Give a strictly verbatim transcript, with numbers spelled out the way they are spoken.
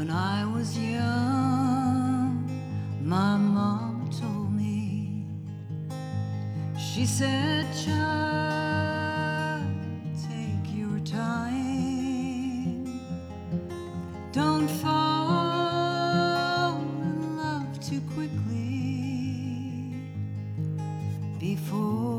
When I was young, my mama told me, she said, child, take your time. Don't fall in love too quickly before